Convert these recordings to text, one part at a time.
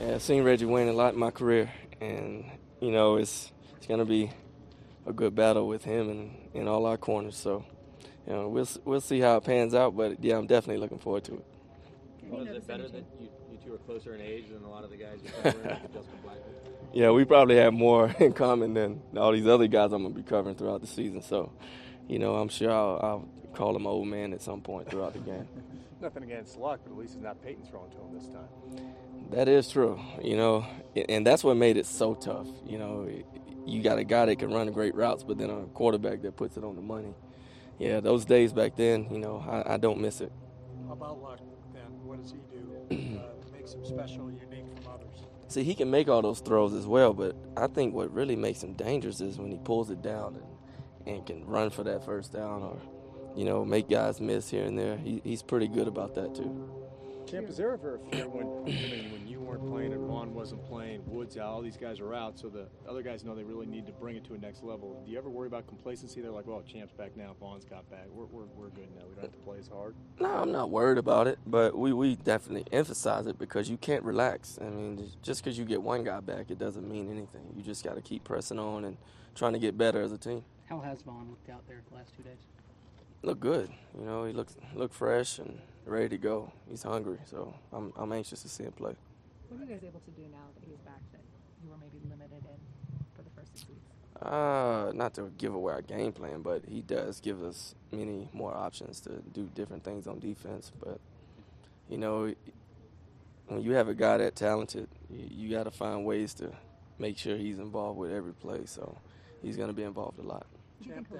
Yeah, I've seen Reggie win a lot in my career, and it's going to be a good battle with him and all our corners. So we'll see how it pans out, but yeah, I'm definitely looking forward to it. Was it better that you two are closer in age than a lot of the guys you're covering, like Justin Blackmon? Yeah, we probably have more in common than all these other guys I'm going to be covering throughout the season. So, I'm sure I'll call him old man at some point throughout the game. Nothing against Luck, but at least it's not Peyton throwing to him this time. That is true, and that's what made it so tough. You got a guy that can run great routes, but then a quarterback that puts it on the money. Yeah, those days back then, I don't miss it. How about Luck, then? What does he do that makes him special, unique from others? See, he can make all those throws as well, but I think what really makes him dangerous is when he pulls it down and can run for that first down or, make guys miss here and there. He's pretty good about that, too. Champ, is there ever a fear when you weren't playing and Vaughn wasn't playing, Woods out, all these guys are out, so the other guys know they really need to bring it to a next level? Do you ever worry about complacency? They're like, well, Champ's back now, Vaughn's got back. We're good now. We don't have to play as hard. No, I'm not worried about it, but we definitely emphasize it because you can't relax. I mean, just because you get one guy back, it doesn't mean anything. You just got to keep pressing on and trying to get better as a team. How has Vaughn looked out there the last 2 days? Look good. He look fresh and ready to go. He's hungry, so I'm anxious to see him play. What are you guys able to do now that he's back that you were maybe limited in for the first 6 weeks? Not to give away our game plan, but he does give us many more options to do different things on defense. But, when you have a guy that talented, you got to find ways to make sure he's involved with every play. So he's going to be involved a lot. Champ,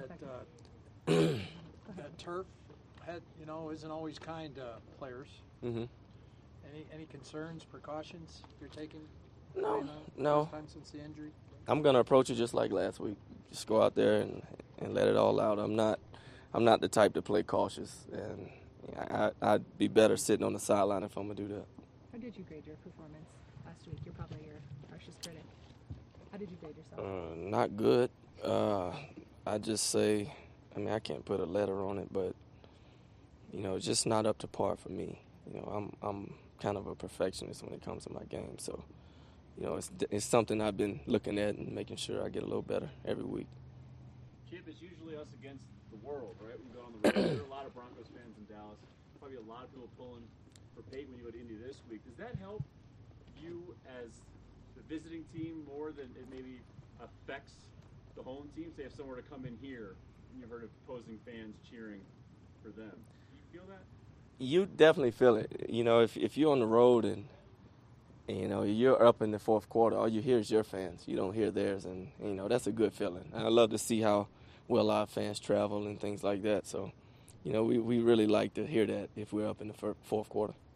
that turf isn't always kind to players. Mm-hmm. Any concerns, precautions you're taking? No. First time since the injury? I'm gonna approach it just like last week. Just go out there and let it all out. I'm not the type to play cautious, and I'd be better sitting on the sideline if I'm gonna do that. How did you grade your performance last week? You're probably your harshest critic. How did you grade yourself? Not good. I just say, I can't put a letter on it, but it's just not up to par for me. I'm kind of a perfectionist when it comes to my game, so it's something I've been looking at and making sure I get a little better every week. Chip, it's usually us against the world, right? When we go on the road, there are a lot of Broncos fans in Dallas. Probably a lot of people pulling for Peyton when you go to Indy this week. Does that help you as the visiting team more than it maybe affects the home team? Say if someone were to come in here and you heard opposing fans cheering for them. Do you feel that? You definitely feel it. If you're on the road and you're up in the fourth quarter, all you hear is your fans. You don't hear theirs, and that's a good feeling. I love to see how well our fans travel and things like that. So, we really like to hear that if we're up in the fourth quarter.